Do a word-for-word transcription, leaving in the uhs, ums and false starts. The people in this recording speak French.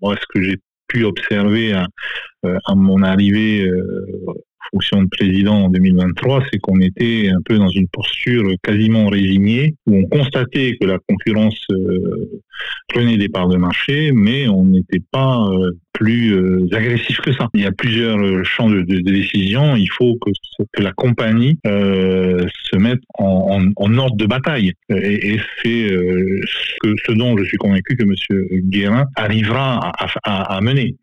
moi, ce que j'ai pu observer à, à mon arrivée euh, fonction de président en deux mille vingt-trois, c'est qu'on était un peu dans une posture quasiment résignée, où on constatait que la concurrence euh, prenait des parts de marché, mais on n'était pas euh, plus euh, agressif que ça. Il y a plusieurs champs de, de, de décision. Il faut que, que la compagnie euh, se mette en, en, en ordre de bataille. Et, et c'est euh, ce, que, ce dont je suis convaincu que M. Guérin arrivera à, à, à mener.